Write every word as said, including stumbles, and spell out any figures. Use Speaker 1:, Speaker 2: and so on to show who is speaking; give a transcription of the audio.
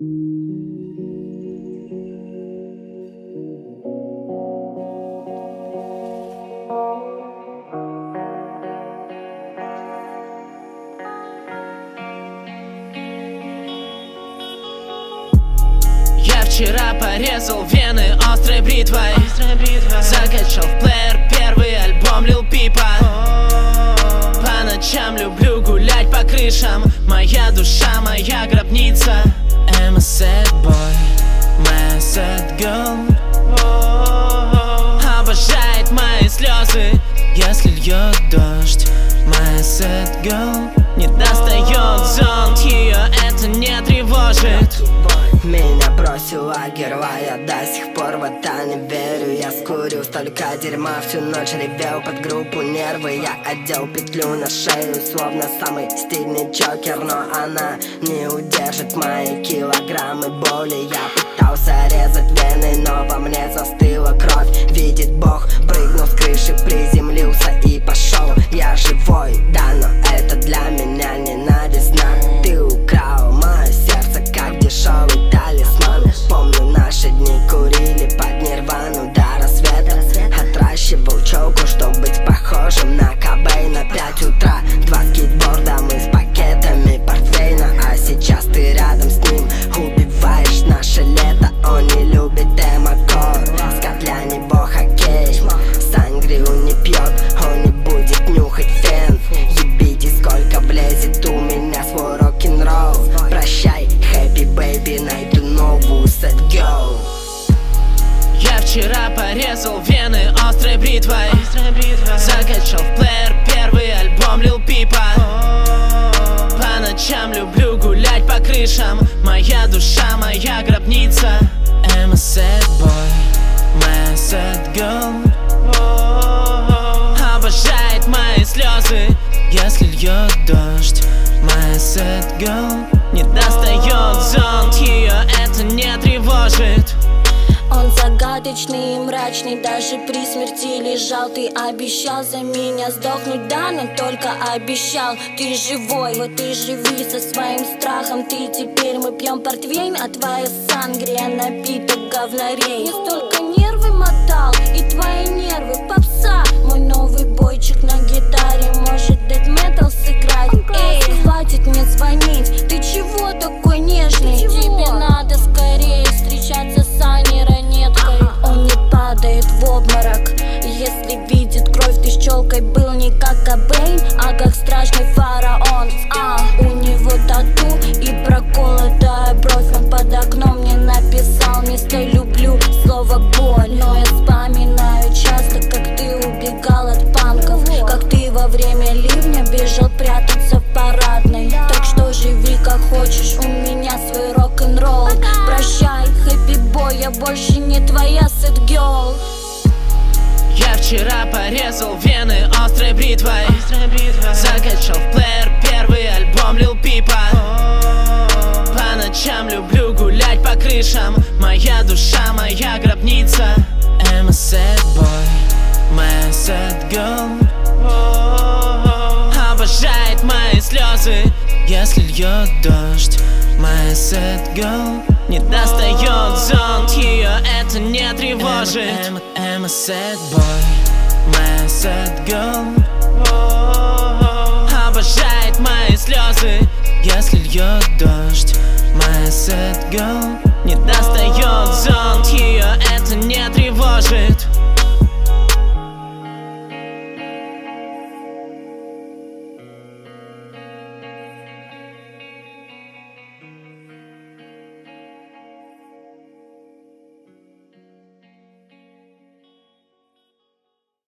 Speaker 1: Я вчера порезал вены острой бритвой, закачал в плеер первый альбом Лил Пипа. По ночам люблю гулять по крышам, моя душа, моя гробница. I'm a sad boy, my sad girl. Обожает мои слезы, если льет дождь. My sad girl не достает зонт, ее это не тревожит.
Speaker 2: Меня бросила герла, я до сих пор в это не верю. Я скурил столько дерьма, всю ночь ревел под группу нервы. Я одел петлю на шею, словно самый стильный Джокер, но она не удержит мои килограммы боли. Я пытался резать вены, но во мне застыла кровь. Видит Бог, прыгнул с крыши, приземлился и пошел. Я живой, да, но это для меня ненавистно. Ты украл мое сердце, как дешевый талисман. Помню наши дни, курили под нирвану до рассвета. Отращивал челку, чтобы быть похожим на Кобейна. Пять утра, два скейтборда, мы с пакетами портвейна. А сейчас ты рядом с ним, убиваешь наше лето. Он не любит демокор, скат для него хоккей. Сангрию не пьет, он не будет нюхать фен. Ебите, сколько влезет у меня свой рок-н-ролл. Прощай, happy baby, найду новую sad girl.
Speaker 1: Я вчера порезал вены острой бритвой, закачал в плеер первый альбом Лил Пипа. По ночам люблю гулять по крышам, моя душа, моя гробница. I'm a sad boy, my sad girl. Обожает мои слезы, если льет дождь. My sad girl не достает зонт, ее это не тревожит.
Speaker 3: Он загадочный и мрачный, даже при смерти лежал. Ты обещал за меня сдохнуть, да, но только обещал. Ты живой, вот и живи со своим страхом. Ты теперь, мы пьем портвейн, а твоя сангрия напиток говнорей. Я столько нервы мотал, и твои нервы попса. Мой новый бойчик на гитаре может дэт метал сыграть. Эй, хватит мне звонить, ты чего такой нежный? Тебе надо скорее встречаться с Аней Ранеткой. Он не падает в обморок, если видит кровь. Ты с челкой был не как Кобейн, а как страшный фараон. А, у него тату и проколотая бровь. Он под окном мне написал вместо люблю слово боль. Но я вспоминаю часто, как ты убегал от панков, как ты во время ливня бежал прятаться в парадной. Так что живи как хочешь, у меня свой рок-н-ролл. Прощай, хэппи бой, я больше не твоя sad girl.
Speaker 1: Я вчера порезал вены острой бритвой, закачал в плеер первый альбом Лил Пипа. По ночам люблю гулять по крышам, моя душа, моя гробница. I'm a sad boy, my sad girl. Обожает мои слезы, если льет дождь. My sad girl не достает зонт, ее это не тревожит. I'm, I'm, I'm a sad boy, my sad girl. Обожает мои слезы, если льет дождь. My sad girl не достает зонт, ее это не тревожит.